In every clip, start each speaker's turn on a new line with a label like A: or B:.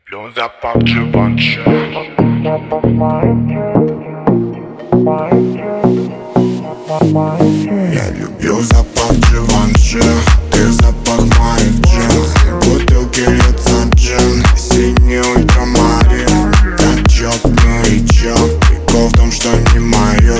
A: Люблю запах Givenchy.
B: Я люблю запах Givenchy, ты запах моих джин. Бутылки льется джин, синий ультрамарин. Качок, ну и чё? Прикол в том, что не моё.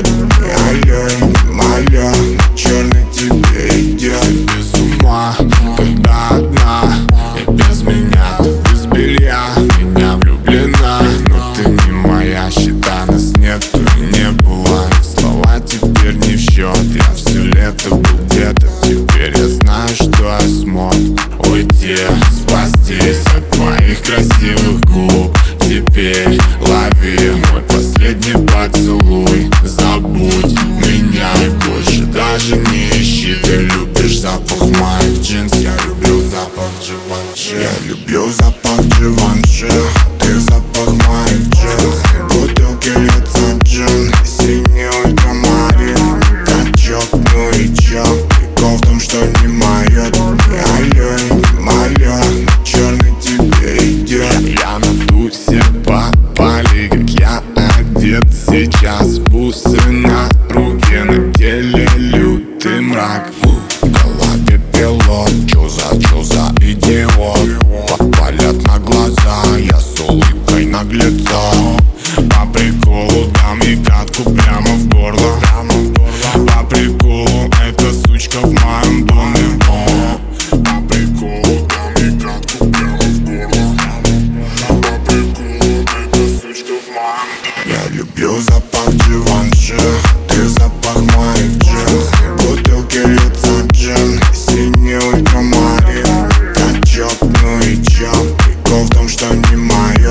B: Я не моё, черный тебе идет. Без ума, когда одна, и без меня ты без белья. В меня влюблена, но ты не моя. Счета нас нету и не было. Слова теперь не в счет. Я все лето был где-то, теперь я знаю, что я смог уйти, спастись от моих красивых губ. Теперь лови мой последний поцелуй. Забудь меня и больше даже не ищи. Ты любишь запах моих джинс, я люблю запах Givenchy. Я люблю запах Givenchy, ты запах моих джинс. Бутылки льется джин, синий ультрамарин. Качок, ну и чё? Прикол в том, что не моё. Я не моё, черный тебе идет. Я на тусе попали, как я одет сейчас. Бусы на руке, на теле лютый мрак. В голове пилот, чё за идиот? Палят на глаза, я с улыбкой наглецо. По приколу дам ей катку прямо в горло. По приколу эта сучка в моем доме. По приколу дам ей катку прямо в горло. По приколу эта сучка в моем доме. Я люблю запах Givenchy, ты запах моих джинс. Бутылки льется джин, синий ультрамарин. Качок, ну и чё? Прикол в том, что не моё.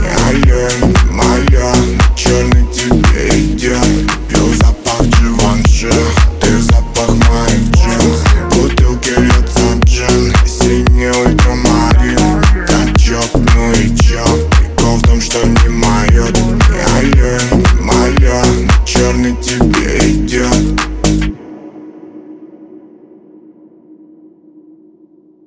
B: Я не моё, черный тебе идет. Люблю запах Givenchy, ты запах моих джинс. Бутылки льется джин, синий ультрамарин. Качок, ну и чё? Прикол в том, что не моё. Я не моё, черный тебе